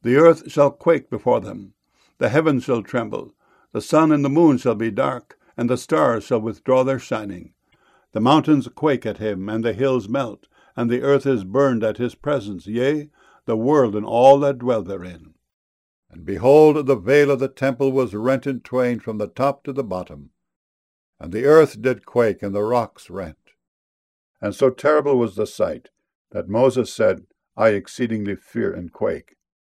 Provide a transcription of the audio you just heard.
The earth shall quake before them. The heavens shall tremble. The sun and the moon shall be dark, and the stars shall withdraw their shining. The mountains quake at him, and the hills melt, and the earth is burned at his presence, yea, the world and all that dwell therein. And behold, the veil of the temple was rent in twain from the top to the bottom. And the earth did quake, and the rocks rent. And so terrible was the sight, that Moses said, I exceedingly fear and quake.